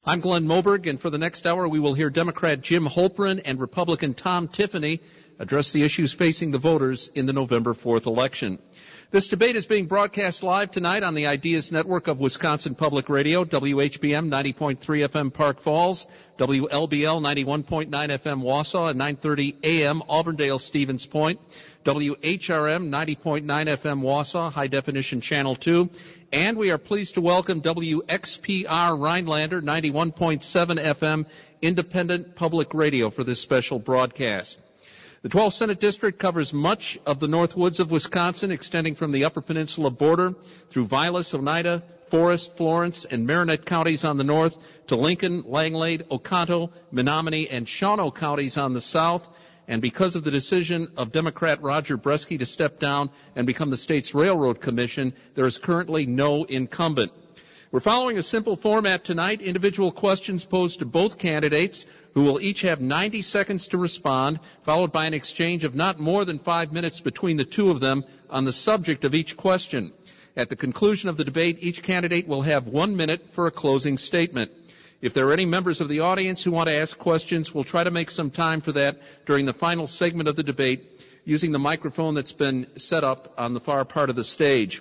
I'm Glenn Moberg, and for the next hour we will hear Democrat Jim Holprin and Republican Tom Tiffany address the issues facing the voters in the November 4th election. This debate is being broadcast live tonight on the Ideas Network of Wisconsin Public Radio, WHBM 90.3 FM Park Falls, WLBL 91.9 FM Wausau, and 9:30 a.m. Auburndale Stevens Point, WHRM 90.9 FM Wausau, High Definition Channel 2, and we are pleased to welcome WXPR Rhinelander 91.7 FM Independent Public Radio for this special broadcast. The 12th Senate District covers much of the North Woods of Wisconsin, extending from the Upper Peninsula border through Vilas, Oneida, Forest, Florence, and Marinette counties on the north to Lincoln, Langlade, Oconto, Menominee, and Shawano counties on the south. And because of the decision of Democrat Roger Bresky to step down and become the state's railroad commission, there is currently no incumbent. We're following a simple format tonight, individual questions posed to both candidates, who will each have 90 seconds to respond, followed by an exchange of not more than 5 minutes between the two of them on the subject of each question. At the conclusion of the debate, each candidate will have 1 minute for a closing statement. If there are any members of the audience who want to ask questions, we'll try to make some time for that during the final segment of the debate using the microphone that's been set up on the far part of the stage.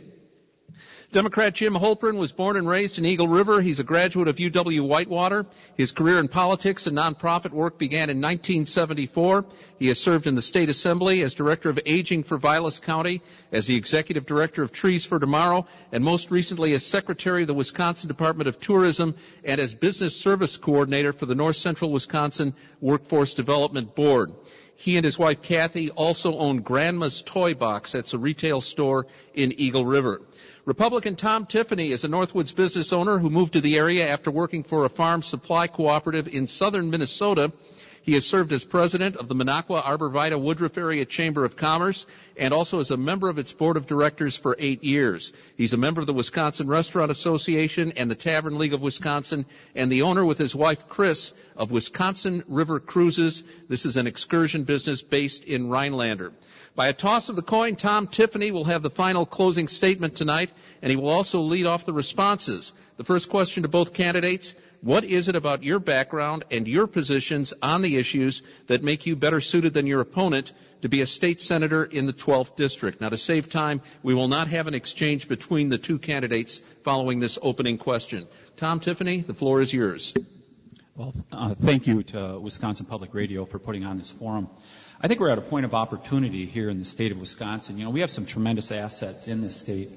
Democrat Jim Holprin was born and raised in Eagle River. He's a graduate of UW-Whitewater. His career in politics and nonprofit work began in 1974. He has served in the State Assembly as Director of Aging for Vilas County, as the Executive Director of Trees for Tomorrow, and most recently as Secretary of the Wisconsin Department of Tourism and as Business Service Coordinator for the North Central Wisconsin Workforce Development Board. He and his wife Kathy also own Grandma's Toy Box. That's a retail store in Eagle River. Republican Tom Tiffany is a Northwoods business owner who moved to the area after working for a farm supply cooperative in southern Minnesota. He has served as president of the Minocqua Arborvita Woodruff Area Chamber of Commerce and also as a member of its board of directors for 8 years. He's a member of the Wisconsin Restaurant Association and the Tavern League of Wisconsin and the owner with his wife Chris of Wisconsin River Cruises. This is an excursion business based in Rhinelander. By a toss of the coin, Tom Tiffany will have the final closing statement tonight, and he will also lead off the responses. The first question to both candidates: what is it about your background and your positions on the issues that make you better suited than your opponent to be a state senator in the 12th District? Now, to save time, we will not have an exchange between the two candidates following this opening question. Tom Tiffany, the floor is yours. Well, thank you to Wisconsin Public Radio for putting on this forum. I think we're at a point of opportunity here in the state of Wisconsin. You know, we have some tremendous assets in this state.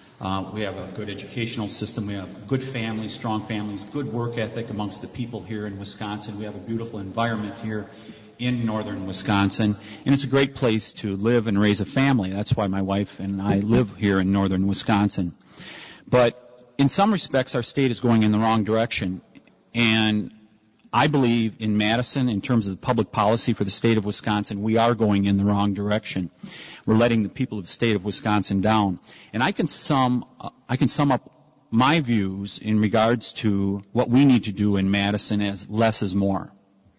We have a good educational system. We have good families, strong families, good work ethic amongst the people here in Wisconsin. We have a beautiful environment here in northern Wisconsin, and it's a great place to live and raise a family. That's why my wife and I live here in northern Wisconsin. But in some respects, our state is going in the wrong direction, and I believe in Madison, in terms of the public policy for the state of Wisconsin, we are going in the wrong direction. We're letting the people of the state of Wisconsin down. And I can sum up my views in regards to what we need to do in Madison as less is more.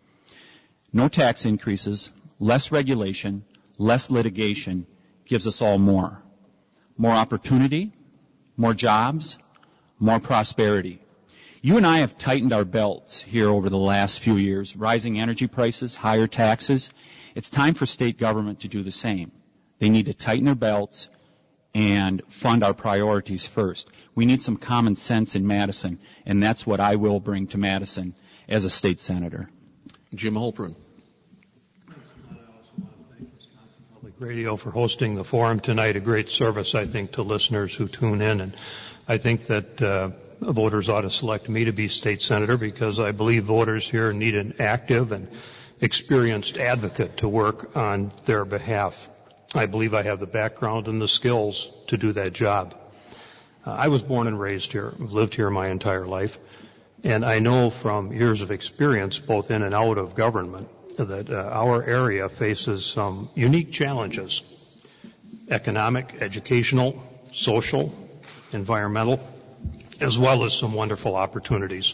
No tax increases, less regulation, less litigation gives us all more. More opportunity, more jobs, more prosperity. You and I have tightened our belts here over the last few years, rising energy prices, higher taxes. It's time for state government to do the same. They need to tighten their belts and fund our priorities first. We need some common sense in Madison, and that's what I will bring to Madison as a state senator. Jim Holprin. I also want to thank Wisconsin Public Radio for hosting the forum tonight, a great service, I think, to listeners who tune in. And I think that voters ought to select me to be state senator because I believe voters here need an active and experienced advocate to work on their behalf. I believe I have the background and the skills to do that job. I was born and raised here, lived here my entire life, and I know from years of experience, both in and out of government, that our area faces some unique challenges: economic, educational, social, environmental, as well as some wonderful opportunities.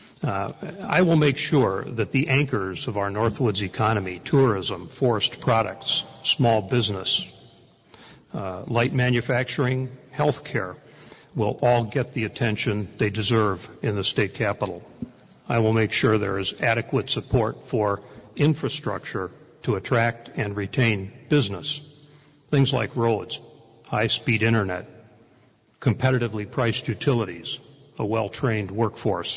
I will make sure that the anchors of our Northwoods economy, tourism, forest products, small business, light manufacturing, healthcare, will all get the attention they deserve in the state capitol. I will make sure there is adequate support for infrastructure to attract and retain business. Things like roads, high-speed internet, competitively priced utilities, a well-trained workforce.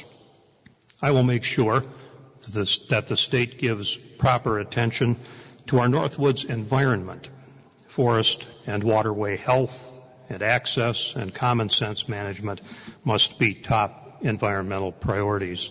I will make sure that the state gives proper attention to our Northwoods environment, forest and waterway health and access and common sense management must be top environmental priorities.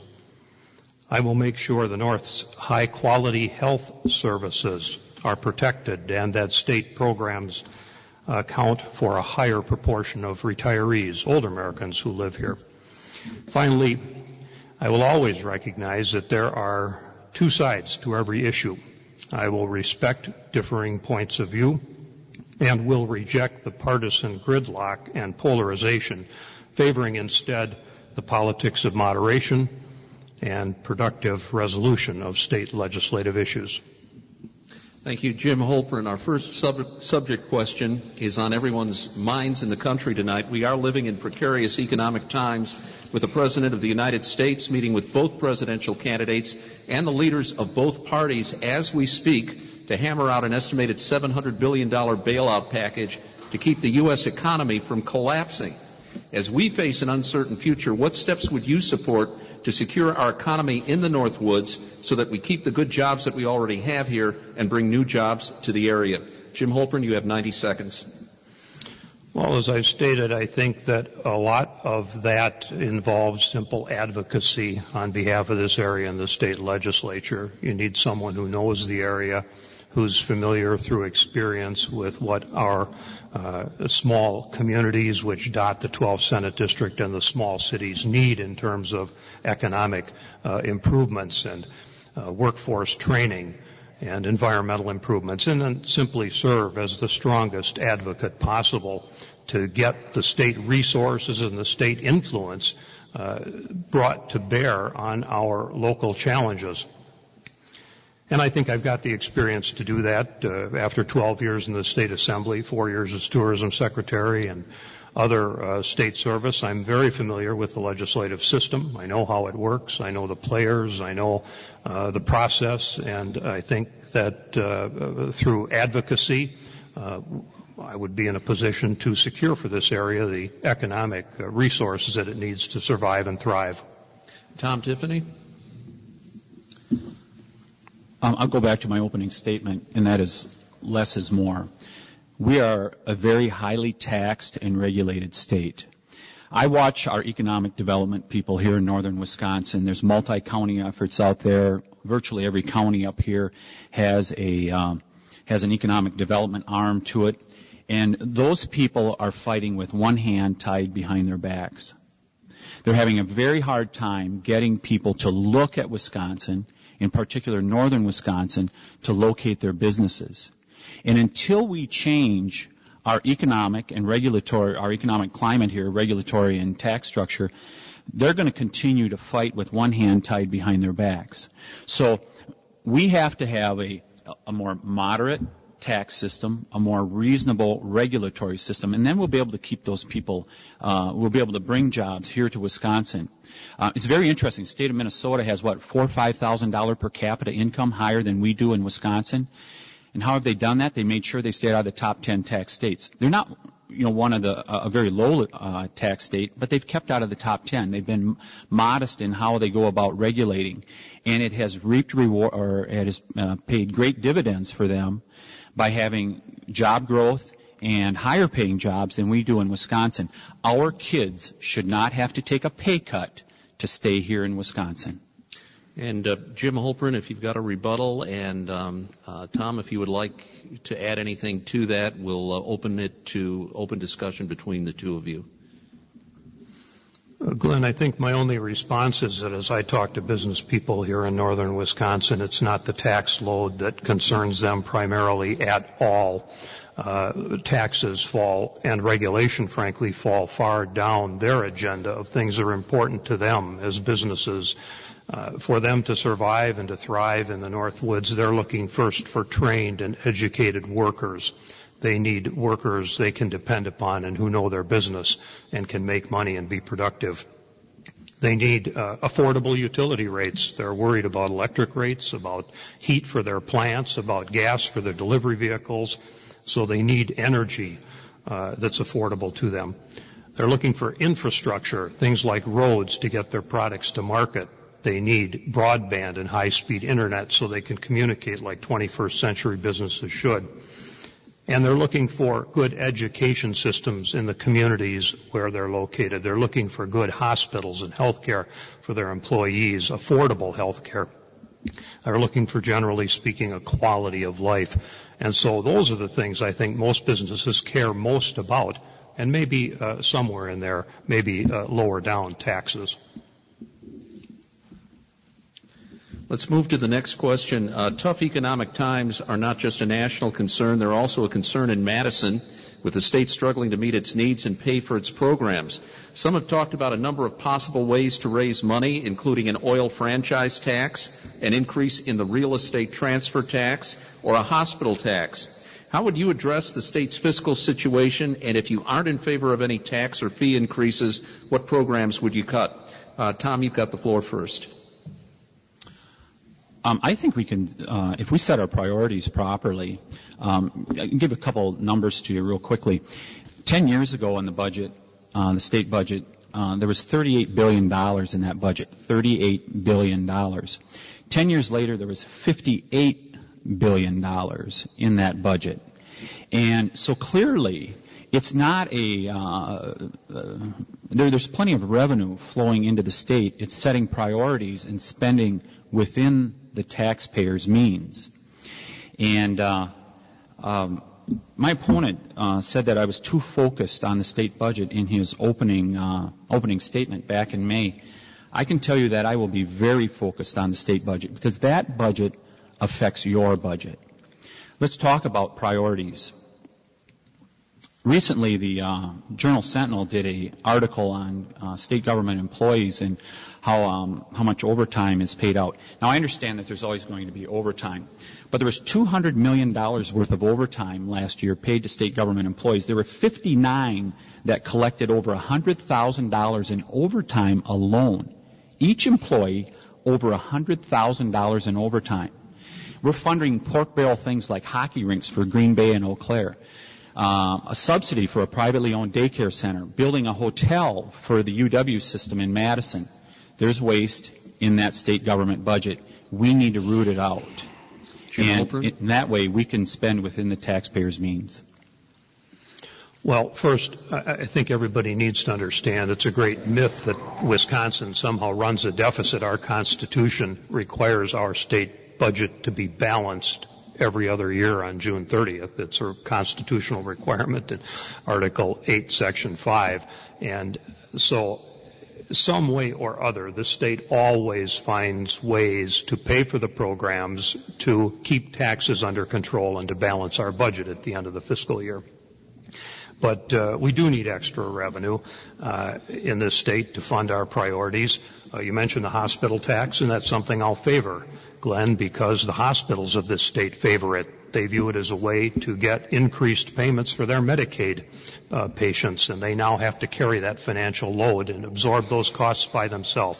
I will make sure the North's high-quality health services are protected and that state programs account for a higher proportion of retirees, older Americans who live here. Finally, I will always recognize that there are two sides to every issue. I will respect differing points of view and will reject the partisan gridlock and polarization, favoring instead the politics of moderation and productive resolution of state legislative issues. Thank you, Jim Holpern. Our first subject question is on everyone's minds in the country tonight. We are living in precarious economic times with the President of the United States meeting with both presidential candidates and the leaders of both parties as we speak to hammer out an estimated $700 billion bailout package to keep the U.S. economy from collapsing. As we face an uncertain future, what steps would you support to secure our economy in the Northwoods so that we keep the good jobs that we already have here and bring new jobs to the area? Jim Holpern, you have 90 seconds. Well, as I've stated, I think that a lot of that involves simple advocacy on behalf of this area in the state legislature. You need someone who knows the area, who's familiar through experience with what our small communities which dot the 12th Senate District and the small cities need in terms of economic improvements and workforce training and environmental improvements, and then simply serve as the strongest advocate possible to get the state resources and the state influence brought to bear on our local challenges. And I think I've got the experience to do that after 12 years in the State Assembly, 4 years as Tourism Secretary and other state service. I'm very familiar with the legislative system. I know how it works. I know the players. I know the process. And I think that through advocacy, I would be in a position to secure for this area the economic resources that it needs to survive and thrive. Tom Tiffany? I'll go back to my opening statement, and that is less is more. We are a very highly taxed and regulated state. I watch our economic development people here in northern Wisconsin. There's multi-county efforts out there. Virtually every county up here has an economic development arm to it. And those people are fighting with one hand tied behind their backs. They're having a very hard time getting people to look at Wisconsin, in particular northern Wisconsin, to locate their businesses. And until we change our economic and regulatory, our economic climate here, regulatory and tax structure, they're going to continue to fight with one hand tied behind their backs. So we have to have a more moderate tax system, a more reasonable regulatory system, and then we'll be able to keep those people, we'll be able to bring jobs here to Wisconsin. It's very interesting. The state of Minnesota has, $4,000 or $5,000 per capita income higher than we do in Wisconsin. And how have they done that? They made sure they stayed out of the top 10 tax states. They're not, one of a very low tax state, but they've kept out of the top 10. They've been modest in how they go about regulating, and it has reaped reward, or it has paid great dividends for them by having job growth and higher paying jobs than we do in Wisconsin. Our kids should not have to take a pay cut to stay here in Wisconsin. And Jim Holpern, if you've got a rebuttal, and Tom, if you would like to add anything to that, we'll open it to open discussion between the two of you. Glenn, I think my only response is that as I talk to business people here in northern Wisconsin, it's not the tax load that concerns them primarily at all. Taxes fall and regulation, frankly, fall far down their agenda of things that are important to them as businesses. For them to survive and to thrive in the Northwoods, they're looking first for trained and educated workers. They need workers they can depend upon and who know their business and can make money and be productive. They need affordable utility rates. They're worried about electric rates, about heat for their plants, about gas for their delivery vehicles. So they need energy that's affordable to them. They're looking for infrastructure, things like roads to get their products to market. They need broadband and high-speed internet so they can communicate like 21st century businesses should. And they're looking for good education systems in the communities where they're located. They're looking for good hospitals and health care for their employees, affordable health care. They're looking for, generally speaking, a quality of life. And so those are the things I think most businesses care most about, and maybe somewhere in there, maybe lower down taxes. Let's move to the next question. Tough economic times are not just a national concern, they're also a concern in Madison, with the state struggling to meet its needs and pay for its programs. Some have talked about a number of possible ways to raise money, including an oil franchise tax, an increase in the real estate transfer tax, or a hospital tax. How would you address the state's fiscal situation, and if you aren't in favor of any tax or fee increases, what programs would you cut? Tom, you've got the floor first. I think we can, if we set our priorities properly, I can give a couple numbers to you real quickly. 10 years ago in the budget, the state budget, there was $38 billion in that budget, $38 billion. 10 years later, there was $58 billion in that budget. And so clearly, it's not there's plenty of revenue flowing into the state. It's setting priorities and spending within the taxpayer's means. And my opponent said that I was too focused on the state budget in his opening statement back in May. I can tell you that I will be very focused on the state budget because that budget affects your budget. Let's talk about priorities. Recently, the Journal Sentinel did an article on state government employees and how much overtime is paid out. Now, I understand that there's always going to be overtime, but there was $200 million worth of overtime last year paid to state government employees. There were 59 that collected over $100,000 in overtime alone. Each employee over $100,000 in overtime. We're funding pork barrel things like hockey rinks for Green Bay and Eau Claire. A subsidy for a privately owned daycare center, building a hotel for the UW system in Madison. There's waste in that state government budget. We need to root it out. And in that way, we can spend within the taxpayer's means. Well, first, I think everybody needs to understand it's a great myth that Wisconsin somehow runs a deficit. Our Constitution requires our state budget to be balanced every other year on June 30th. It's a constitutional requirement in Article 8, Section 5. And so some way or other, the state always finds ways to pay for the programs, to keep taxes under control, and to balance our budget at the end of the fiscal year. But we do need extra revenue in this state to fund our priorities. You mentioned the hospital tax, and that's something I'll favor, Glenn, because the hospitals of this state favor it. They view it as a way to get increased payments for their Medicaid patients, and they now have to carry that financial load and absorb those costs by themselves.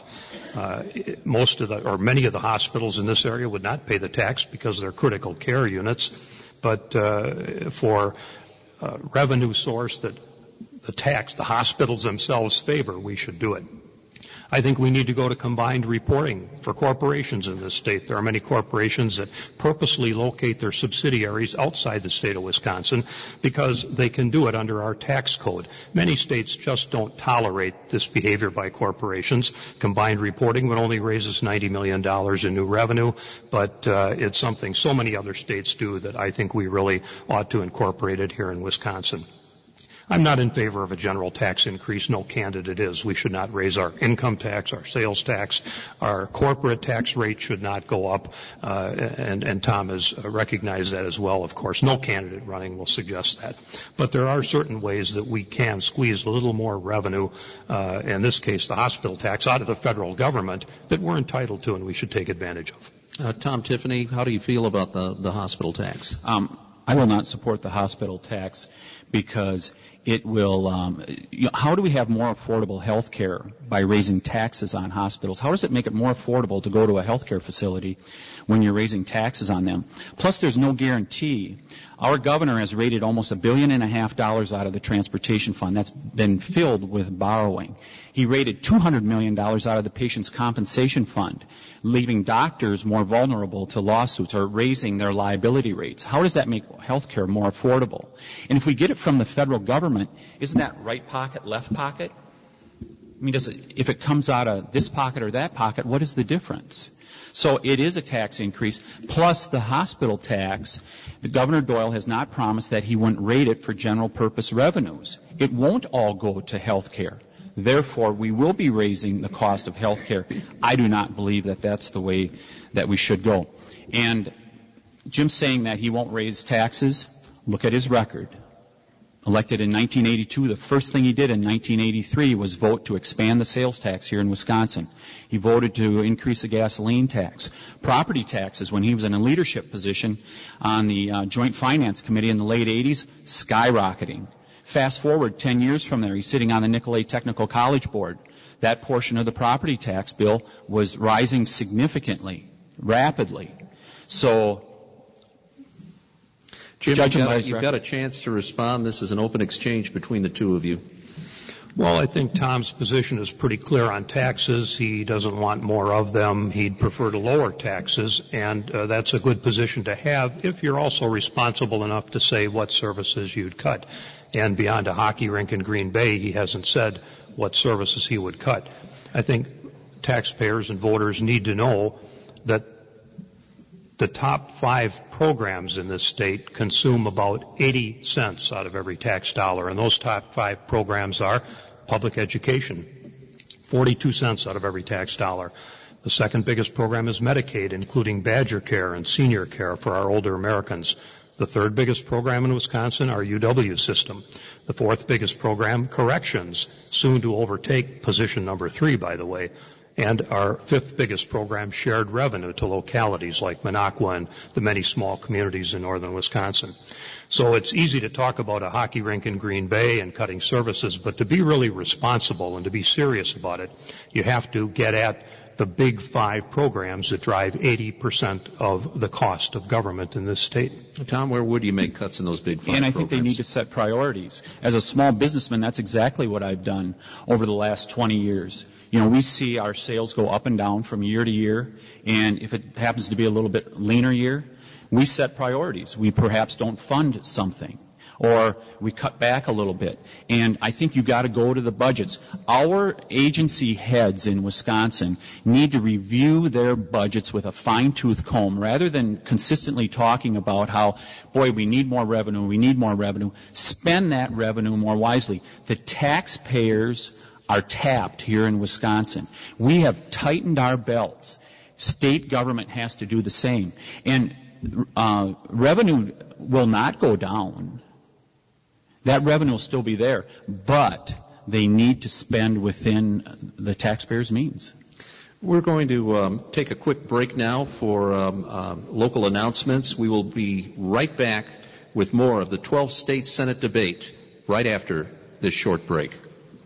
Many of the hospitals in this area would not pay the tax because they're critical care units, but for revenue source that the hospitals themselves favor, we should do it. I think we need to go to combined reporting for corporations in this state. There are many corporations that purposely locate their subsidiaries outside the state of Wisconsin because they can do it under our tax code. Many states just don't tolerate this behavior by corporations. Combined reporting would only raise us $90 million in new revenue, but it's something so many other states do that I think we really ought to incorporate it here in Wisconsin. I'm not in favor of a general tax increase. No candidate is. We should not raise our income tax, our sales tax. Our corporate tax rate should not go up. And Tom has recognized that as well, of course. No candidate running will suggest that. But there are certain ways that we can squeeze a little more revenue, in this case the hospital tax, out of the federal government that we're entitled to and we should take advantage of. Tom Tiffany, how do you feel about the hospital tax? I will not support the hospital tax because It will, how do we have more affordable health care by raising taxes on hospitals? How does it make it more affordable to go to a health care facility when you're raising taxes on them? Plus, there's no guarantee. Our governor has raided almost $1.5 billion out of the transportation fund. That's been filled with borrowing. He raided $200 million out of the patient's compensation fund, leaving doctors more vulnerable to lawsuits or raising their liability rates. How does that make health care more affordable? And if we get it from the federal government, isn't that right pocket, left pocket? I mean, if it comes out of this pocket or that pocket, what is the difference? So it is a tax increase, plus the hospital tax. The Governor Doyle has not promised that he wouldn't rate it for general purpose revenues. It won't all go to health care. Therefore, we will be raising the cost of health care. I do not believe that that's the way that we should go. And Jim's saying that he won't raise taxes. Look at his record. Elected in 1982, the first thing he did in 1983 was vote to expand the sales tax here in Wisconsin. He voted to increase the gasoline tax. Property taxes, when he was in a leadership position on the Joint Finance Committee in the late 80s, skyrocketing. Fast forward 10 years from there, he's sitting on the Nicolet Technical College Board. That portion of the property tax bill was rising significantly, rapidly. So, Jim, you've got a chance to respond. This is an open exchange between the two of you. Well, I think Tom's position is pretty clear on taxes. He doesn't want more of them. He'd prefer to lower taxes, and that's a good position to have if you're also responsible enough to say what services you'd cut. And beyond a hockey rink in Green Bay, he hasn't said what services he would cut. I think taxpayers and voters need to know that the top 5 programs in this state consume about 80 cents out of every tax dollar, and those top 5 programs are public education, 42 cents out of every tax dollar. The second biggest program is Medicaid, including Badger Care and senior care for our older Americans. The third biggest program in Wisconsin, our UW system. The fourth biggest program, corrections, soon to overtake position number 3, by the way. And our fifth biggest program, shared revenue to localities like Minocqua and the many small communities in northern Wisconsin. So it's easy to talk about a hockey rink in Green Bay and cutting services, but to be really responsible and to be serious about it, you have to get at the big 5 programs that drive 80% of the cost of government in this state. Tom, where would you make cuts in those big 5 programs? And I think they need to set priorities. As a small businessman, that's exactly what I've done over the last 20 years. You know, we see our sales go up and down from year to year, and if it happens to be a little bit leaner year, we set priorities. We perhaps don't fund something, or we cut back a little bit. And I think you've got to go to the budgets. Our agency heads in Wisconsin need to review their budgets with a fine-tooth comb rather than consistently talking about how, boy, we need more revenue. Spend that revenue more wisely. The taxpayers are tapped here in Wisconsin. We have tightened our belts. State government has to do the same. And revenue will not go down. That revenue will still be there, but they need to spend within the taxpayers' means. We're going to take a quick break now for local announcements. We will be right back with more of the 12th State Senate debate right after this short break.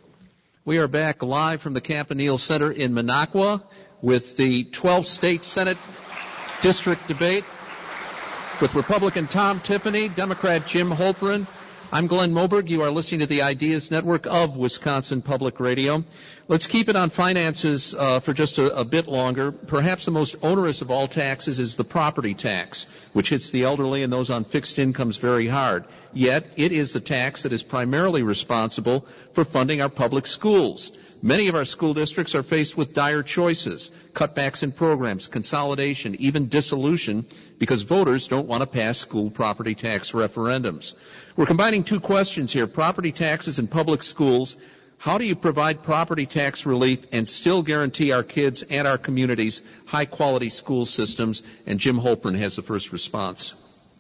We are back live from the Campanile Center in Minocqua with the 12th State Senate District debate with Republican Tom Tiffany, Democrat Jim Holprin. I'm Glenn Moberg. You are listening to the Ideas Network of Wisconsin Public Radio. Let's keep it on finances for just a bit longer. Perhaps the most onerous of all taxes is the property tax, which hits the elderly and those on fixed incomes very hard. Yet, it is the tax that is primarily responsible for funding our public schools. Many of our school districts are faced with dire choices, cutbacks in programs, consolidation, even dissolution, because voters don't want to pass school property tax referendums. We're combining 2 questions here, property taxes and public schools. How do you provide property tax relief and still guarantee our kids and our communities high-quality school systems? And Jim Holprin has the first response.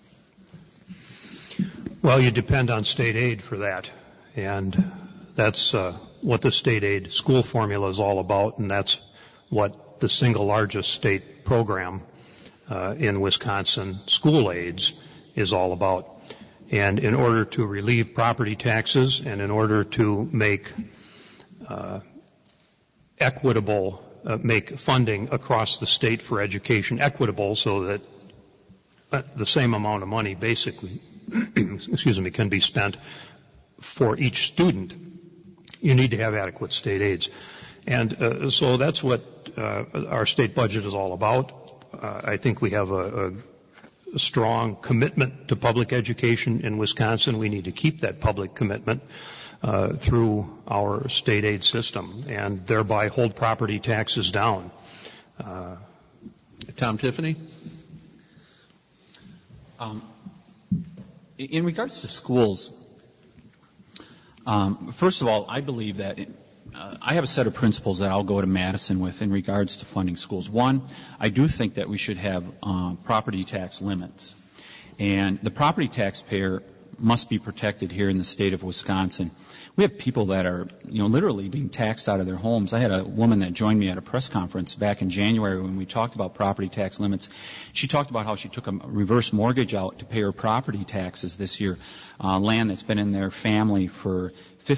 Well, you depend on state aid for that, and that's what the state aid school formula is all about, and that's what the single largest state program in Wisconsin, school aids, is all about. And in order to relieve property taxes and in order to make make funding across the state for education equitable so that the same amount of money basically, can be spent for each student, you need to have adequate state aids. And so that's what our state budget is all about. I think we have a strong commitment to public education in Wisconsin. We need to keep that public commitment through our state aid system and thereby hold property taxes down. Tom Tiffany? In regards to schools, first of all, I believe that I have a set of principles that I'll go to Madison with in regards to funding schools. One, I do think that we should have property tax limits. And the property taxpayer must be protected here in the state of Wisconsin. We have people that are, literally being taxed out of their homes. I had a woman that joined me at a press conference back in January when we talked about property tax limits. She talked about how she took a reverse mortgage out to pay her property taxes this year, land that's been in their family for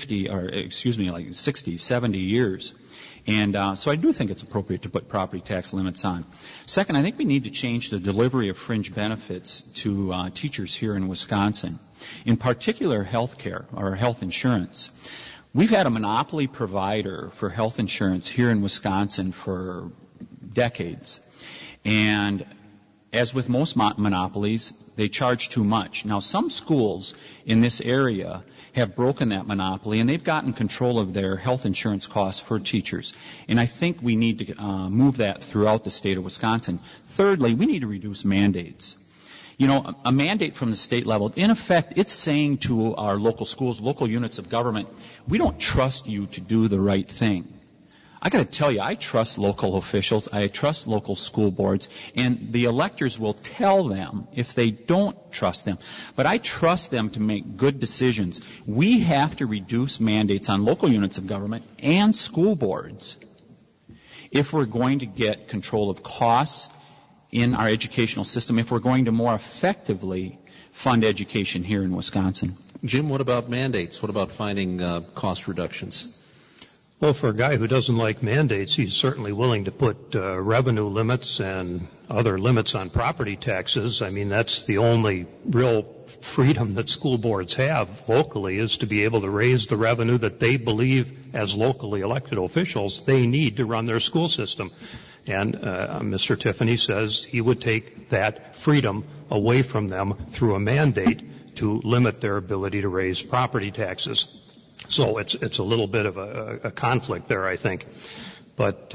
60, 70 years. And so I do think it's appropriate to put property tax limits on. Second, I think we need to change the delivery of fringe benefits to teachers here in Wisconsin, in particular health care or health insurance. We've had a monopoly provider for health insurance here in Wisconsin for decades. And as with most monopolies, they charge too much. Now, some schools in this area have broken that monopoly, and they've gotten control of their health insurance costs for teachers. And I think we need to move that throughout the state of Wisconsin. Thirdly, we need to reduce mandates. A mandate from the state level, in effect, it's saying to our local schools, local units of government, we don't trust you to do the right thing. I got to tell you, I trust local officials, I trust local school boards, and the electors will tell them if they don't trust them. But I trust them to make good decisions. We have to reduce mandates on local units of government and school boards if we're going to get control of costs in our educational system, if we're going to more effectively fund education here in Wisconsin. Jim, what about mandates? What about finding cost reductions? Well, for a guy who doesn't like mandates, he's certainly willing to put revenue limits and other limits on property taxes. I mean, that's the only real freedom that school boards have locally, is to be able to raise the revenue that they believe, as locally elected officials, they need to run their school system. And Mr. Tiffany says he would take that freedom away from them through a mandate to limit their ability to raise property taxes. So it's a little bit of a conflict there, I think. But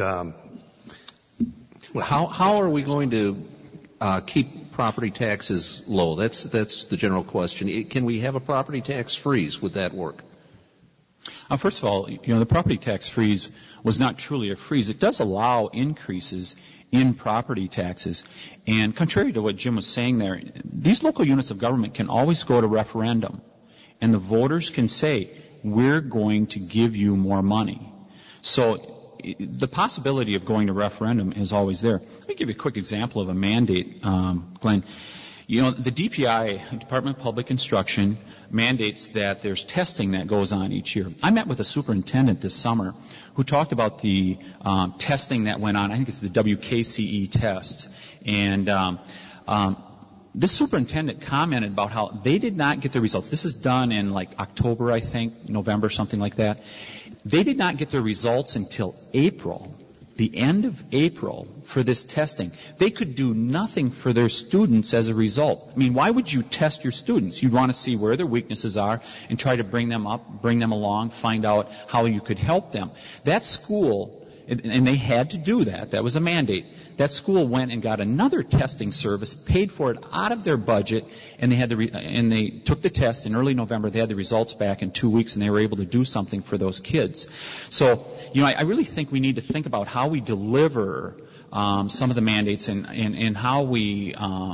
how are we going to keep property taxes low? That's the general question. Can we have a property tax freeze? Would that work? First of all, the property tax freeze was not truly a freeze. It does allow increases in property taxes. And contrary to what Jim was saying there, these local units of government can always go to referendum. And the voters can say, we're going to give you more money. So the possibility of going to referendum is always there. Let me give you a quick example of a mandate, Glenn. The DPI, Department of Public Instruction, mandates that there's testing that goes on each year. I met with a superintendent this summer who talked about the testing that went on. I think it's the WKCE test. And this superintendent commented about how they did not get the results. This is done in October, I think, November, something like that. They did not get the results until April, the end of April, for this testing. They could do nothing for their students as a result. I mean, why would you test your students? You'd want to see where their weaknesses are and try to bring them up, bring them along, find out how you could help them. That school, and they had to do that. That was a mandate. That school went and got another testing service, paid for it out of their budget, and they took the test in early November. They had the results back in 2 weeks, and they were able to do something for those kids. So, I really think we need to think about how we deliver some of the mandates and how we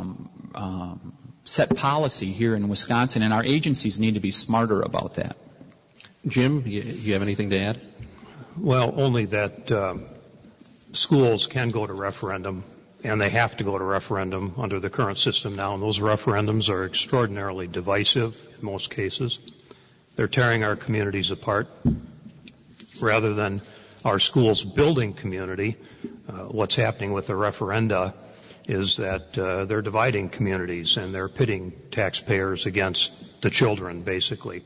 set policy here in Wisconsin, and our agencies need to be smarter about that. Jim, you have anything to add? Well, only that schools can go to referendum and they have to go to referendum under the current system now, and those referendums are extraordinarily divisive in most cases. They're tearing our communities apart. Rather than our schools building community, what's happening with the referenda is that they're dividing communities and they're pitting taxpayers against the children, basically.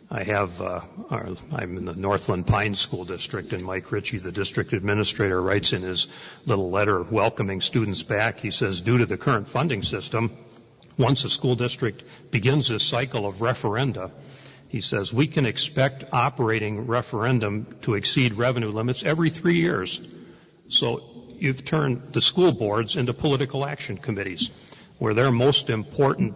I'm in the Northland Pines School District, and Mike Ritchie, the district administrator, writes in his little letter welcoming students back. He says, due to the current funding system, once a school district begins this cycle of referenda, he says, we can expect operating referendum to exceed revenue limits every 3 years. So you've turned the school boards into political action committees, where their most important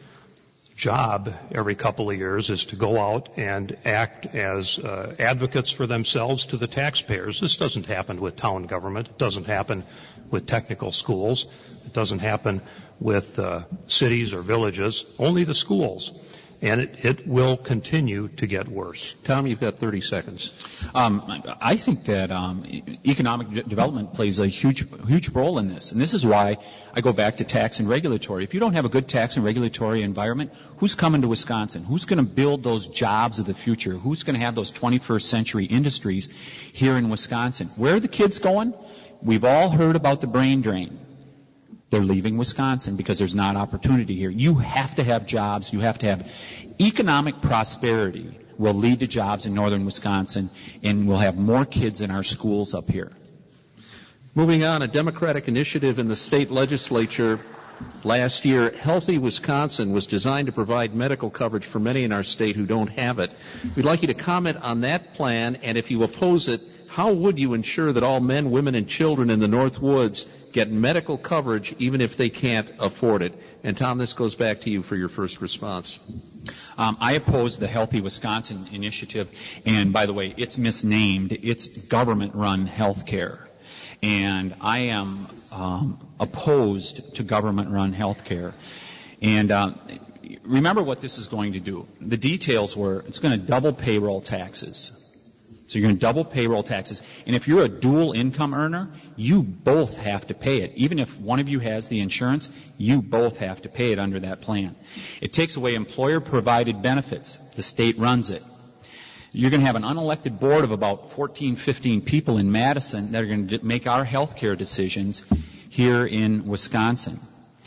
job every couple of years is to go out and act as advocates for themselves to the taxpayers. This doesn't happen with town government. It doesn't happen with technical schools. It doesn't happen with cities or villages. Only the schools. And it will continue to get worse. Tom, you've got 30 seconds. I think that economic development plays a huge role in this. And this is why I go back to tax and regulatory. If you don't have a good tax and regulatory environment, who's coming to Wisconsin? Who's going to build those jobs of the future? Who's going to have those 21st century industries here in Wisconsin? Where are the kids going? We've all heard about the brain drain. They're leaving Wisconsin because there's not opportunity here. You have to have jobs. You have to have economic prosperity will lead to jobs in northern Wisconsin, and we'll have more kids in our schools up here. Moving on, a Democratic initiative in the state legislature last year, Healthy Wisconsin, was designed to provide medical coverage for many in our state who don't have it. We'd like you to comment on that plan, and if you oppose it, how would you ensure that all men, women, and children in the North Woods get medical coverage even if they can't afford it? And Tom, this goes back to you for your first response. I oppose the Healthy Wisconsin initiative, and by the way, it's misnamed. It's government-run health care. And I am opposed to government-run health care. And remember what this is going to do. The details were it's going to double payroll taxes. So you're going to double payroll taxes. And if you're a dual income earner, you both have to pay it. Even if one of you has the insurance, you both have to pay it under that plan. It takes away employer-provided benefits. The state runs it. You're going to have an unelected board of about 14, 15 people in Madison that are going to make our health care decisions here in Wisconsin.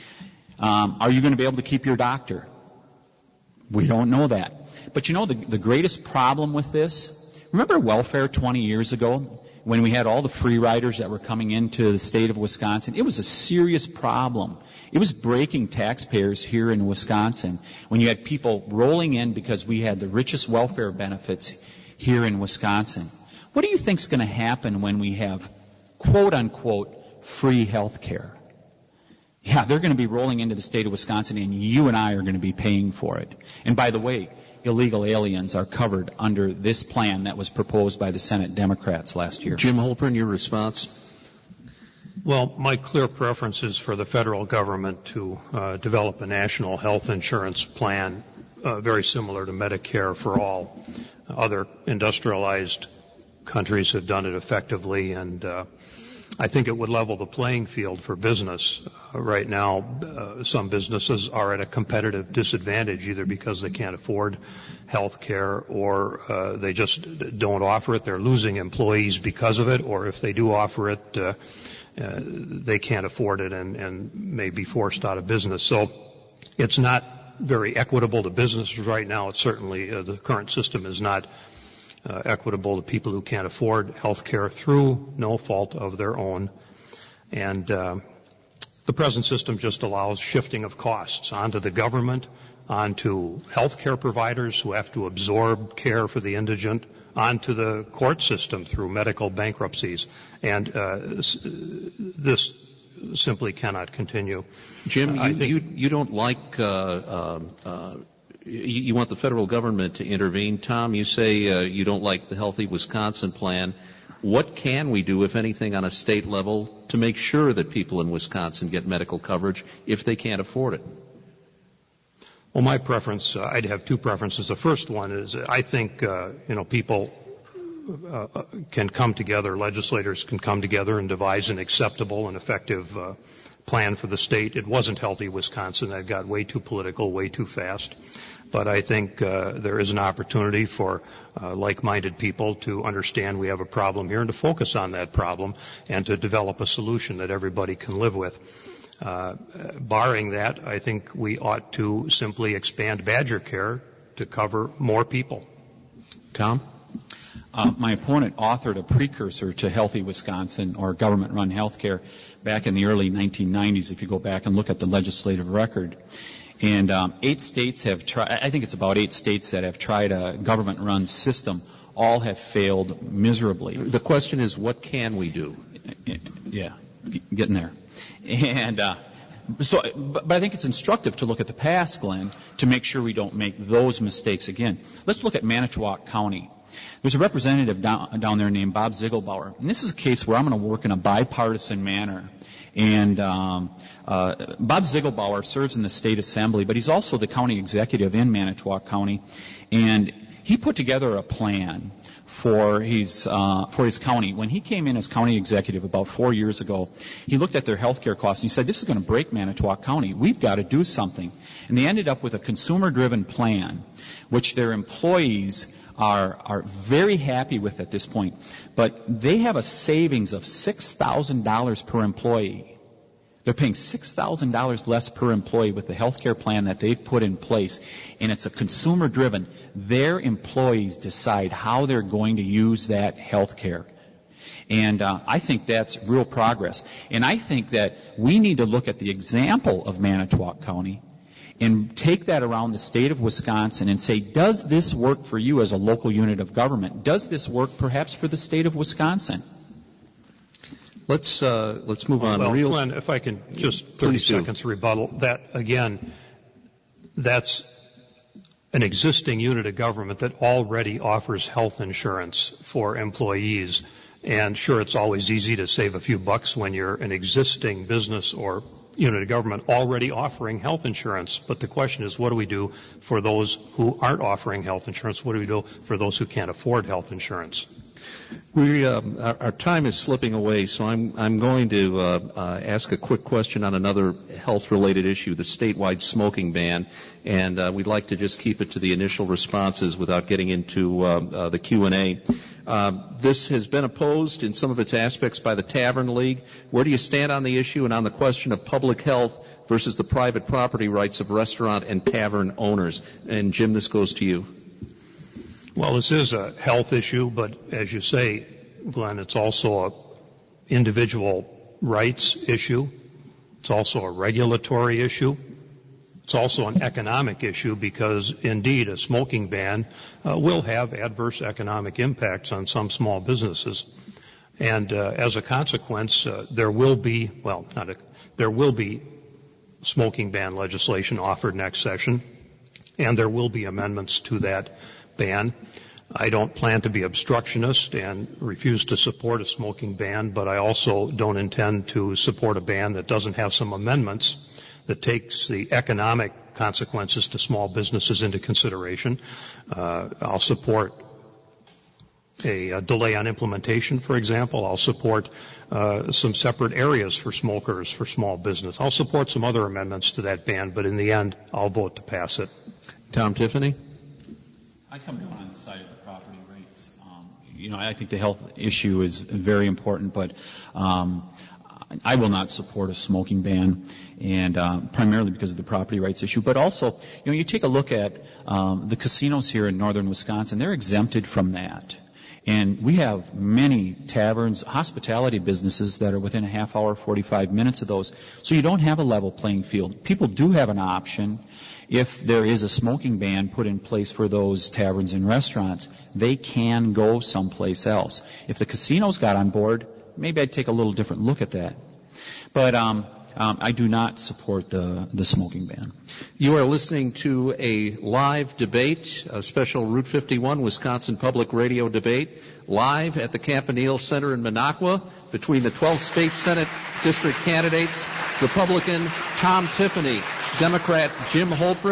Are you going to be able to keep your doctor? We don't know that. But you know the greatest problem with this? Remember welfare 20 years ago when we had all the free riders that were coming into the state of Wisconsin? It was a serious problem. It was breaking taxpayers here in Wisconsin when you had people rolling in because we had the richest welfare benefits here in Wisconsin. What do you think is going to happen when we have quote-unquote free health care? Yeah, they're going to be rolling into the state of Wisconsin, and you and I are going to be paying for it. And by the way, illegal aliens are covered under this plan that was proposed by the Senate Democrats last year. Jim Holpern, your response? Well, my clear preference is for the federal government to develop a national health insurance plan very similar to Medicare for all. Other industrialized countries have done it effectively, and I think it would level the playing field for business. Right now, some businesses are at a competitive disadvantage either because they can't afford health care or they just don't offer it. They're losing employees because of it, or if they do offer it, they can't afford it and may be forced out of business. So it's not very equitable to businesses right now. It's certainly the current system is not equitable to people who can't afford health care through no fault of their own. And the present system just allows shifting of costs onto the government, onto health care providers who have to absorb care for the indigent, onto the court system through medical bankruptcies. And this simply cannot continue. Jim, you don't like you want the federal government to intervene. Tom, you say you don't like the Healthy Wisconsin plan. What can we do, if anything, on a state level to make sure that people in Wisconsin get medical coverage if they can't afford it? Well, my preference, I'd have two preferences. The first one is I think, people can come together, legislators can come together and devise an acceptable and effective plan for the state. It wasn't Healthy Wisconsin. That got way too political, way too fast. But I think there is an opportunity for like-minded people to understand we have a problem here and to focus on that problem and to develop a solution that everybody can live with. Barring that, I think we ought to simply expand Badger Care to cover more people. Tom? My opponent authored a precursor to Healthy Wisconsin, or government-run health care, back in the early 1990s, if you go back and look at the legislative record. And 8 states have tried, I think it's about 8 states that have tried a government-run system. All have failed miserably. The question is, what can we do? Yeah, getting there. And but I think it's instructive to look at the past, Glenn, to make sure we don't make those mistakes again. Let's look at Manitowoc County. There's a representative down there named Bob Ziegelbauer. And this is a case where I'm going to work in a bipartisan manner. And Bob Ziegelbauer serves in the state assembly, but he's also the county executive in Manitowoc County. And he put together a plan for his county. When he came in as county executive about 4 years ago, he looked at their health care costs and he said, this is going to break Manitowoc County. We've got to do something. And they ended up with a consumer-driven plan, which their employees are very happy with at this point. But they have a savings of $6,000 per employee. They're paying $6,000 less per employee with the health care plan that they've put in place, and it's a consumer-driven. Their employees decide how they're going to use that health care. And I think that's real progress. And I think that we need to look at the example of Manitowoc County and take that around the state of Wisconsin and say, does this work for you as a local unit of government? Does this work perhaps for the state of Wisconsin? Let's move on. Well, Glenn, if I can just 30 seconds rebuttal. That, again, that's an existing unit of government that already offers health insurance for employees. And sure, it's always easy to save a few bucks when you're an existing business or unit of government already offering health insurance. But the question is, what do we do for those who aren't offering health insurance? What do we do for those who can't afford health insurance? Our time is slipping away, so I'm going to ask a quick question on another health-related issue, the statewide smoking ban, and we'd like to just keep it to the initial responses without getting into the Q&A. This has been opposed in some of its aspects by the Tavern League. Where do you stand on the issue and on the question of public health versus the private property rights of restaurant and tavern owners? And Jim, this goes to you. Well, this is a health issue, but as you say, Glenn, it's also an individual rights issue. It's also a regulatory issue. It's also an economic issue because, indeed, a smoking ban will have adverse economic impacts on some small businesses. And as a consequence, there will be smoking ban legislation offered next session, and there will be amendments to that ban. I don't plan to be obstructionist and refuse to support a smoking ban, but I also don't intend to support a ban that doesn't have some amendments that takes the economic consequences to small businesses into consideration. I'll support a delay on implementation, for example. I'll support some separate areas for smokers for small business. I'll support some other amendments to that ban, but in the end, I'll vote to pass it. Tom Tiffany? I come down on the side of the property rights. I think the health issue is very important, but I will not support a smoking ban, and primarily because of the property rights issue. But also, you take a look at the casinos here in northern Wisconsin. They're exempted from that. And we have many taverns, hospitality businesses that are within a half hour, 45 minutes of those. So you don't have a level playing field. People do have an option. If there is a smoking ban put in place for those taverns and restaurants, they can go someplace else. If the casinos got on board, maybe I'd take a little different look at that. But I do not support the smoking ban. You are listening to a live debate, a special Route 51 Wisconsin Public Radio debate, live at the Campanile Center in Minocqua between the 12th State Senate District candidates, Republican Tom Tiffany, Democrat Jim Holprin,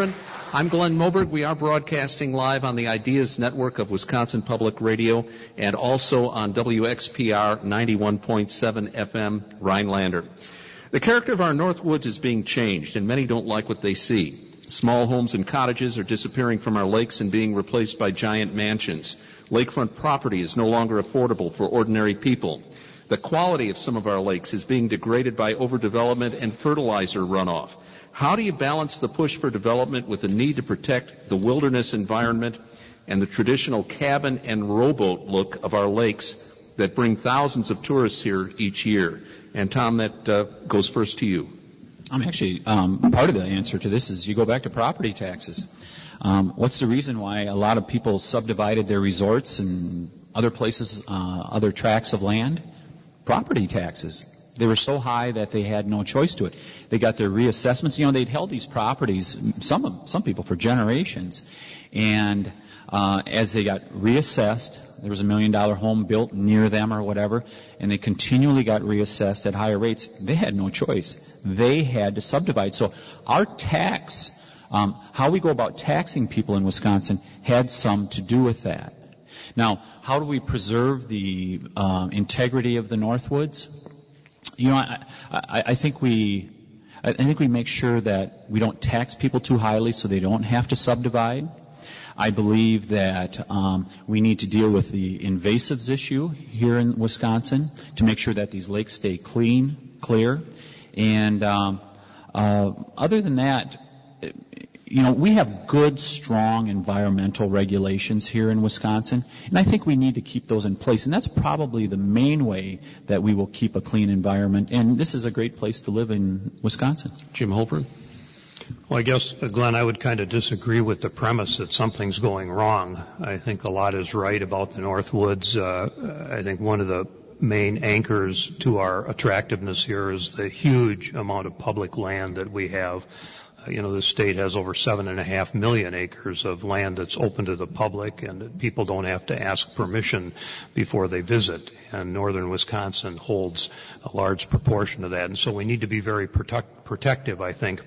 I'm Glenn Moberg. We are broadcasting live on the Ideas Network of Wisconsin Public Radio and also on WXPR 91.7 FM Rhinelander. The character of our Northwoods is being changed, and many don't like what they see. Small homes and cottages are disappearing from our lakes and being replaced by giant mansions. Lakefront property is no longer affordable for ordinary people. The quality of some of our lakes is being degraded by overdevelopment and fertilizer runoff. How do you balance the push for development with the need to protect the wilderness environment and the traditional cabin and rowboat look of our lakes that bring thousands of tourists here each year? And Tom, that goes first to you. I'm actually, part of the answer to this is you go back to property taxes. What's the reason why a lot of people subdivided their resorts and other places, other tracts of land? Property taxes. They were so high that they had no choice to it. They got their reassessments. You know, they'd held these properties, some people for generations. And as they got reassessed, there was $1 million home built near them or whatever, and they continually got reassessed at higher rates. They had no choice. They had to subdivide. So our tax, how we go about taxing people in Wisconsin had some to do with that. Now, how do we preserve the integrity of the Northwoods? You know, I think we make sure that we don't tax people too highly so they don't have to subdivide. I believe that we need to deal with the invasives issue here in Wisconsin to make sure that these lakes stay clear. And other than that, you know, we have good, strong environmental regulations here in Wisconsin, and I think we need to keep those in place. And that's probably the main way that we will keep a clean environment. And this is a great place to live in Wisconsin. Jim Holpern? Well, I guess, Glenn, I would kind of disagree with the premise that something's going wrong. I think a lot is right about the Northwoods. I think one of the main anchors to our attractiveness here is the huge amount of public land that we have. You know, the state has over 7.5 million acres of land that's open to the public, and people don't have to ask permission before they visit. And northern Wisconsin holds a large proportion of that. And so we need to be very protective, I think,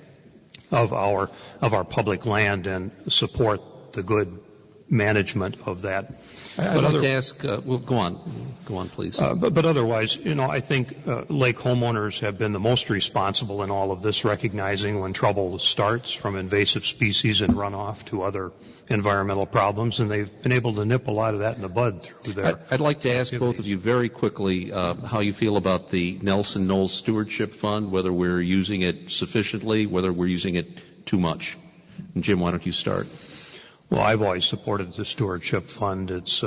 of our public land and support the good management of that. I'd like to ask, well, go on, please. But otherwise, you know, I think lake homeowners have been the most responsible in all of this, recognizing when trouble starts, from invasive species and runoff to other environmental problems, and they've been able to nip a lot of that in the bud through their I'd like to ask both of you very quickly how you feel about the Nelson Knowles Stewardship Fund, whether we're using it sufficiently, whether we're using it too much. And Jim, why don't you start? Well, I've always supported the Stewardship Fund. It's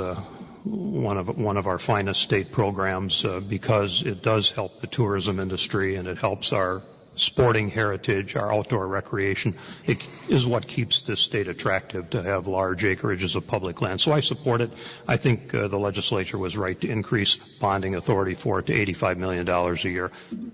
one of our finest state programs because it does help the tourism industry and it helps our sporting heritage, our outdoor recreation. It is what keeps this state attractive to have large acreages of public land. So I support it. I think the legislature was right to increase bonding authority for it to $85 million a year.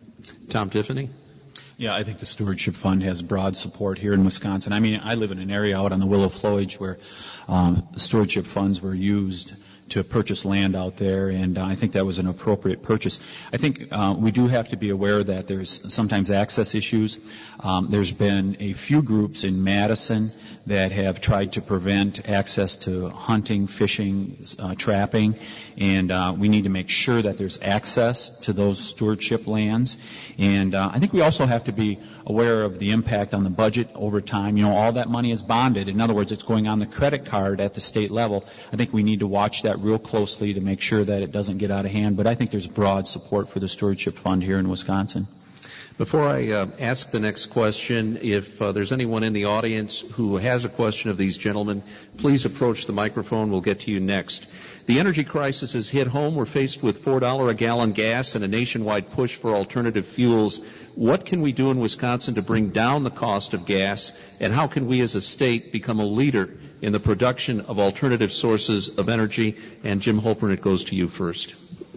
Tom Tiffany? Yeah, I think the Stewardship Fund has broad support here in Wisconsin. I mean, I live in an area out on the Willow Flowage where stewardship funds were used to purchase land out there, and I think that was an appropriate purchase. I think we do have to be aware that there's sometimes access issues. There's been a few groups in Madison that have tried to prevent access to hunting, fishing, trapping, and we need to make sure that there's access to those stewardship lands. And I think we also have to be aware of the impact on the budget over time. You know, all that money is bonded. In other words, it's going on the credit card at the state level. I think we need to watch that real closely to make sure that it doesn't get out of hand. But I think there's broad support for the Stewardship Fund here in Wisconsin. Before I ask the next question, if there's anyone in the audience who has a question of these gentlemen, please approach the microphone. We'll get to you next. The energy crisis has hit home. We're faced with $4 a gallon gas and a nationwide push for alternative fuels. What can we do in Wisconsin to bring down the cost of gas, and how can we as a state become a leader in the production of alternative sources of energy? And Jim Holpern, it goes to you first.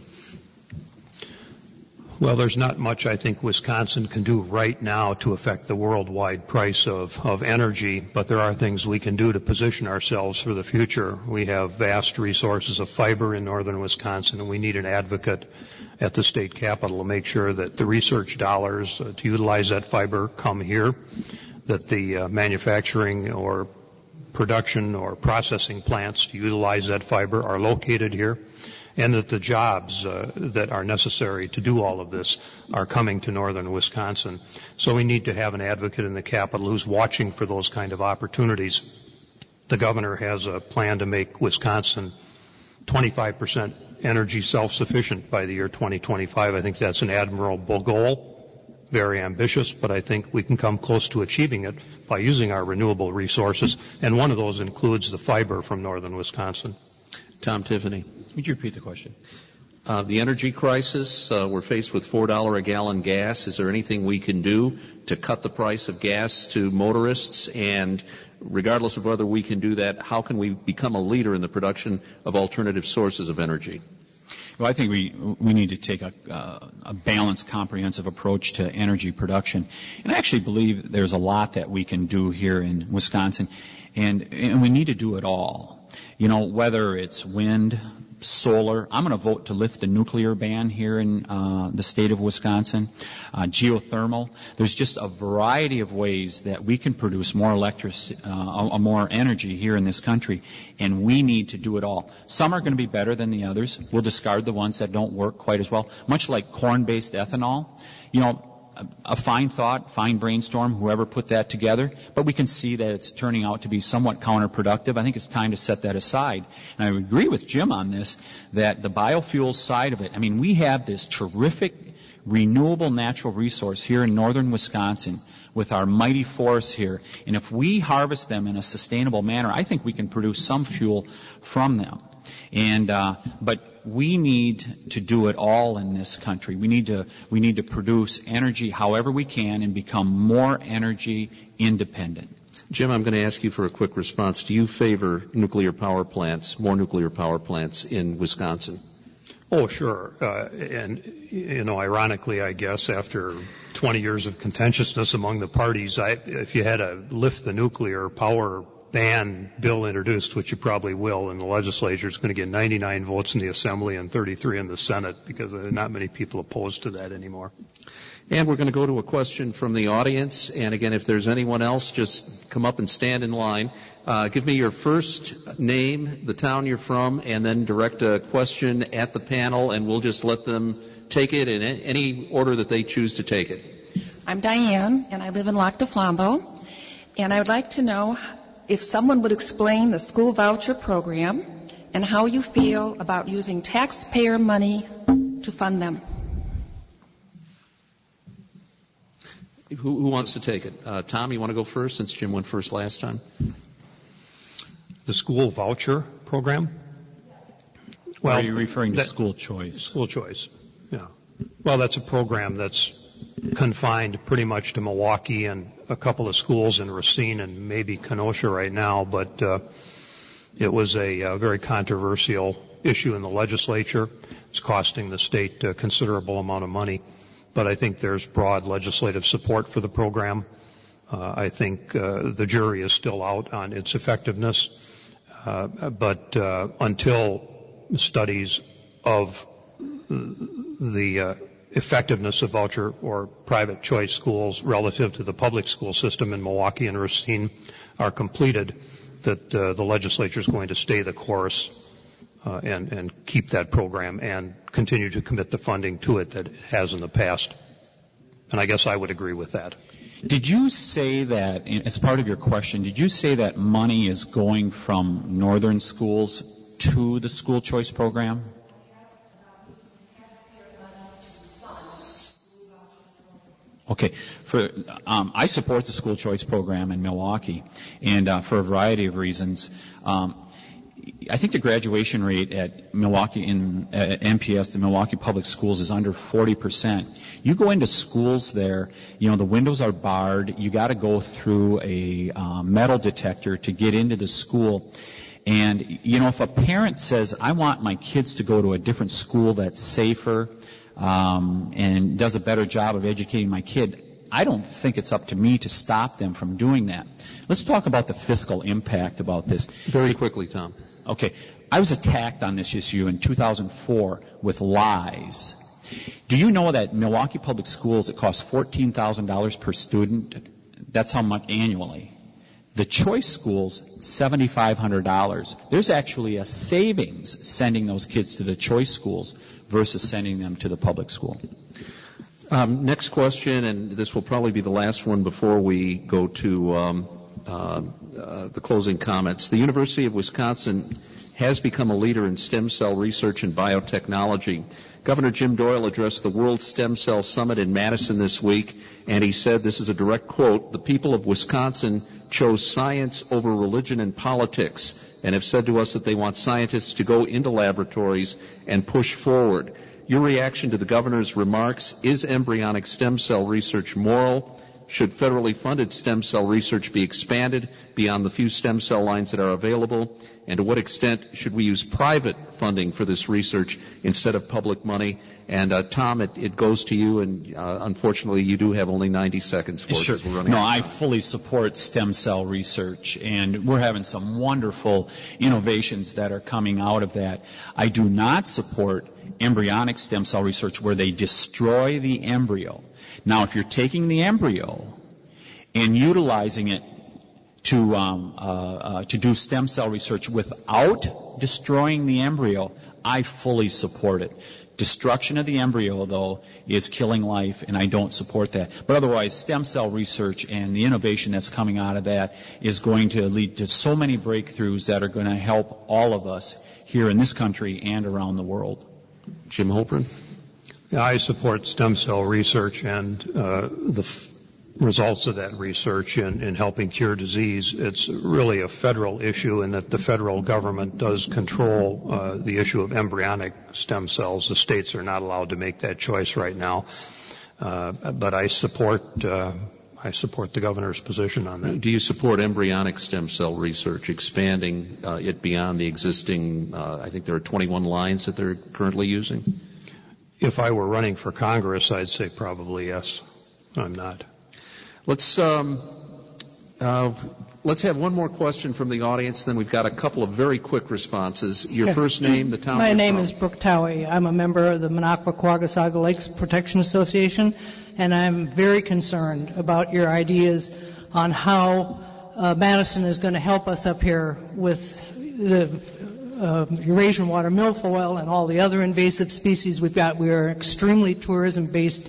Well, there's not much I think Wisconsin can do right now to affect the worldwide price of energy, but there are things we can do to position ourselves for the future. We have vast resources of fiber in northern Wisconsin, and we need an advocate at the state capitol to make sure that the research dollars to utilize that fiber come here. that the manufacturing or production or processing plants to utilize that fiber are located here, and that the jobs that are necessary to do all of this are coming to northern Wisconsin. So we need to have an advocate in the Capitol who's watching for those kind of opportunities. The governor has a plan to make Wisconsin 25% energy self-sufficient by the year 2025. I think that's an admirable goal, very ambitious, but I think we can come close to achieving it by using our renewable resources, and one of those includes the fiber from northern Wisconsin. Tom Tiffany. Would you repeat the question? The energy crisis, we're faced with $4 a gallon gas. Is there anything we can do to cut the price of gas to motorists? And regardless of whether we can do that, how can we become a leader in the production of alternative sources of energy? Well, I think we need to take a balanced, comprehensive approach to energy production. And I actually believe there's a lot that we can do here in Wisconsin, and we need to do it all. You know, whether it's wind, solar. I'm going to vote to lift the nuclear ban here in the state of Wisconsin. Geothermal. There's just a variety of ways that we can produce more more energy here in this country, and we need to do it all. Some are going to be better than the others. We'll discard the ones that don't work quite as well. Much like corn-based ethanol. You know, a fine thought, fine brainstorm, whoever put that together, but we can see that it's turning out to be somewhat counterproductive. I think it's time to set that aside. And I agree with Jim on this, that the biofuels side of it, I mean, we have this terrific renewable natural resource here in northern Wisconsin with our mighty forests here. And if we harvest them in a sustainable manner, I think we can produce some fuel from them. And but we need to do it all in this country. We need to produce energy however we can and become more energy independent. Jim, I'm going to ask you for a quick response. Do you favor nuclear power plants, more nuclear power plants in Wisconsin? Oh, sure. And, you know, ironically, I guess, after 20 years of contentiousness among the parties, if you had a lift the nuclear power ban bill introduced, which you probably will, in the legislature, it's going to get 99 votes in the Assembly and 33 in the Senate, because there are not many people opposed to that anymore. And we're going to go to a question from the audience. And again, if there's anyone else, just come up and stand in line. Give me your first name, the town you're from, and then direct a question at the panel, and we'll just let them take it in any order that they choose to take it. I'm Diane, and I live in Lac du Flambeau. And I would like to know if someone would explain the school voucher program and how you feel about using taxpayer money to fund them. Who wants to take it? Tom, you want to go first since Jim went first last time? The school voucher program? Well, are you referring to school choice? School choice, yeah. Well, that's a program that's confined pretty much to Milwaukee and a couple of schools in Racine and maybe Kenosha right now, but it was a very controversial issue in the legislature. It's costing the state a considerable amount of money, but I think there's broad legislative support for the program. I think the jury is still out on its effectiveness, but until studies of the effectiveness of voucher or private choice schools relative to the public school system in Milwaukee and Racine are completed, that the legislature is going to stay the course and keep that program and continue to commit the funding to it that it has in the past. And I guess I would agree with that. Did you say that, as part of your question, did you say that money is going from northern schools to the school choice program? Okay. I support the school choice program in Milwaukee, and for a variety of reasons. I think the graduation rate at Milwaukee at MPS, the Milwaukee Public Schools, is under 40%. You go into schools there, you know, the windows are barred. You got to go through a metal detector to get into the school. And, you know, if a parent says, I want my kids to go to a different school that's safer, and does a better job of educating my kid, I don't think it's up to me to stop them from doing that. Let's talk about the fiscal impact about this. Very quickly, Tom. Okay. I was attacked on this issue in 2004 with lies. Do you know that Milwaukee Public Schools, it costs $14,000 per student That's how much annually. The choice schools, $7,500. There's actually a savings sending those kids to the choice schools versus sending them to the public school. Next question, and this will probably be the last one before we go to the closing comments. The University of Wisconsin has become a leader in stem cell research and biotechnology. Governor Jim Doyle addressed the World Stem Cell Summit in Madison this week, and he said, this is a direct quote, "The people of Wisconsin chose science over religion and politics and have said to us that they want scientists to go into laboratories and push forward." Your reaction to the governor's remarks: is embryonic stem cell research moral? Should federally funded stem cell research be expanded beyond the few stem cell lines that are available? And to what extent should we use private funding for this research instead of public money? And Tom, it goes to you, and unfortunately you do have only 90 seconds for it. Sure. We're running No, out of I time. fully support stem cell research, and we're having some wonderful innovations that are coming out of that. I do not support embryonic stem cell research where they destroy the embryo. Now, if you're taking the embryo and utilizing it to do stem cell research without destroying the embryo, I fully support it. Destruction of the embryo, though, is killing life, and I don't support that. But otherwise, stem cell research and the innovation that's coming out of that is going to lead to so many breakthroughs that are going to help all of us here in this country and around the world. Jim Holprin? Yeah, I support stem cell research and the results of that research in helping cure disease. It's really a federal issue in that the federal government does control the issue of embryonic stem cells. The states are not allowed to make that choice right now. But I support the governor's position on that. Do you support embryonic stem cell research, expanding it beyond the existing, I think there are 21 lines that they're currently using? If I were running for Congress, I'd say probably yes. I'm not. Let's have one more question from the audience, then we've got a couple of very quick responses. Your first name, the town. My you're name from. is Brooke Towie. I'm a member of the Minocqua-Quaggasaga Lakes Protection Association, and I'm very concerned about your ideas on how Madison is going to help us up here with the Eurasian water milfoil and all the other invasive species we've got. We are an extremely tourism-based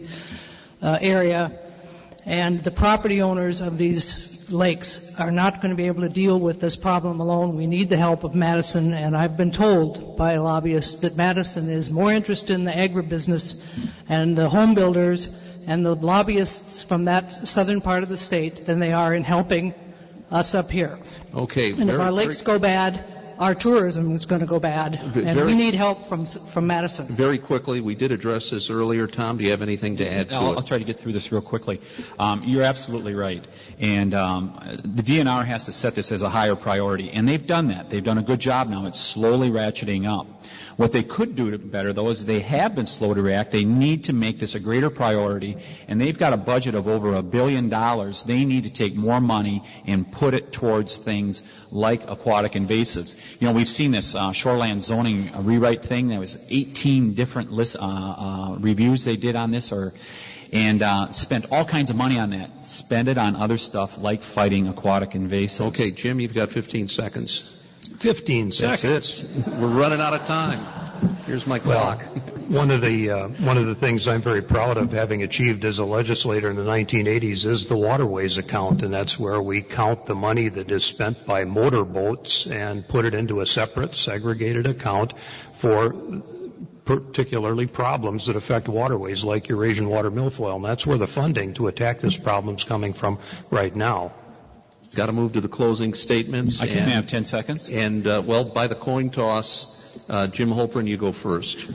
area, and the property owners of these lakes are not going to be able to deal with this problem alone. We need the help of Madison, and I've been told by lobbyists that Madison is more interested in the agribusiness and the home builders and the lobbyists from that southern part of the state than they are in helping us up here. Okay. And if our lakes go bad, our tourism is going to go bad, and we need help from Madison. Very quickly, we did address this earlier. Tom, do you have anything to add to it? I'll try to get through this real quickly. You're absolutely right. And the DNR has to set this as a higher priority, and they've done that. They've done a good job now. It's slowly ratcheting up. What they could do better, though, is they have been slow to react. They need to make this a greater priority, and they've got a budget of over $1 billion. They need to take more money and put it towards things like aquatic invasives. You know, we've seen this shoreland zoning rewrite thing. There was 18 different reviews they did on this, and spent all kinds of money on that. Spend it on other stuff like fighting aquatic invasives. Okay, Jim, you've got 15 seconds. 15 seconds. That's it. We're running out of time. Here's my clock. One of the things I'm very proud of having achieved as a legislator in the 1980s is the waterways account, and that's where we count the money that is spent by motorboats and put it into a separate, segregated account for particularly problems that affect waterways like Eurasian water milfoil, and that's where the funding to attack this problem is coming from right now. Got to move to the closing statements. I can have 10 seconds. And, by the coin toss, Jim Holprin, you go first.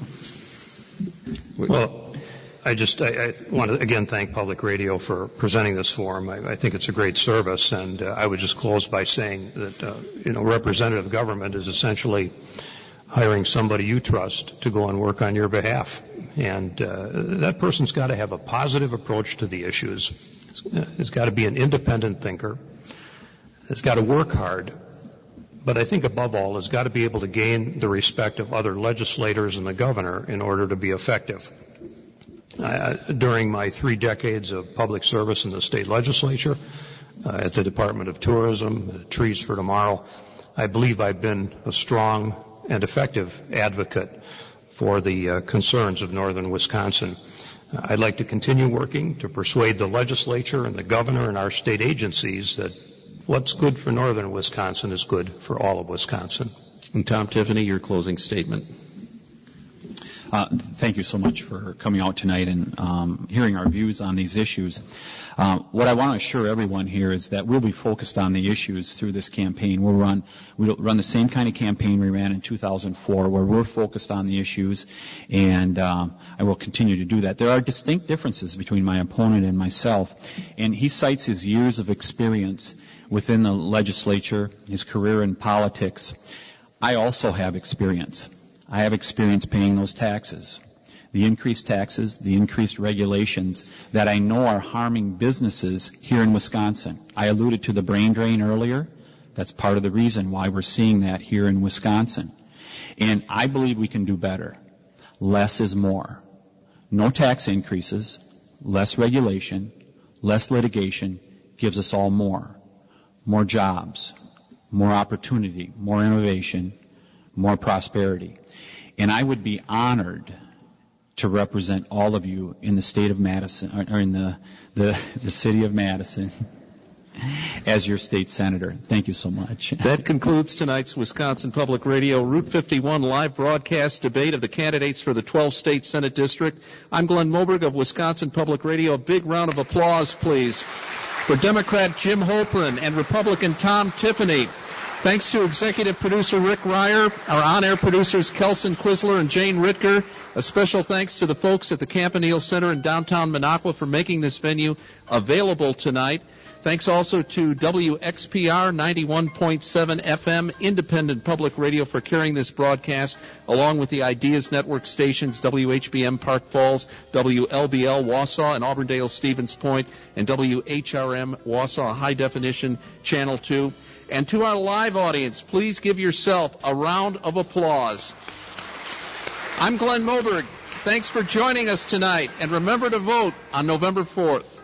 Well, I want to again thank Public Radio for presenting this forum. I think it's a great service, and I would just close by saying that, representative government is essentially hiring somebody you trust to go and work on your behalf. And that person's got to have a positive approach to the issues. It's got to be an independent thinker. It's got to work hard. But I think above all, it's got to be able to gain the respect of other legislators and the governor in order to be effective. During my 3 decades of public service in the state legislature, at the Department of Tourism, Trees for Tomorrow, I believe I've been a strong and effective advocate for the concerns of northern Wisconsin. I'd like to continue working to persuade the legislature and the governor and our state agencies that what's good for northern Wisconsin is good for all of Wisconsin. And Tom Tiffany, your closing statement. Thank you so much for coming out tonight and hearing our views on these issues. What I want to assure everyone here is that we'll be focused on the issues through this campaign. We'll run the same kind of campaign we ran in 2004, where we're focused on the issues, and I will continue to do that. There are distinct differences between my opponent and myself, and he cites his years of experience within the legislature, his career in politics. I also have experience. I have experience paying those taxes. The increased taxes, the increased regulations that I know are harming businesses here in Wisconsin. I alluded to the brain drain earlier. That's part of the reason why we're seeing that here in Wisconsin. And I believe we can do better. Less is more. No tax increases, less regulation, less litigation gives us all more. More jobs, more opportunity, more innovation, more prosperity. And I would be honored to represent all of you in the state of Madison, or in the city of Madison, as your state senator. Thank you so much. That concludes tonight's Wisconsin Public Radio Route 51 live broadcast debate of the candidates for the 12th State Senate District. I'm Glenn Moberg of Wisconsin Public Radio. A big round of applause, please, for Democrat Jim Holprin and Republican Tom Tiffany. Thanks to executive producer Rick Ryer, our on-air producers Kelson Quisler and Jane Ritker. A special thanks to the folks at the Campanile Center in downtown Minocqua for making this venue available tonight. Thanks also to WXPR 91.7 FM Independent Public Radio for carrying this broadcast, along with the Ideas Network stations WHBM Park Falls, WLBL Wausau and Auburndale Stevens Point, and WHRM Wausau High Definition Channel 2. And to our live audience, please give yourself a round of applause. I'm Glenn Moberg. Thanks for joining us tonight, and remember to vote on November 4th.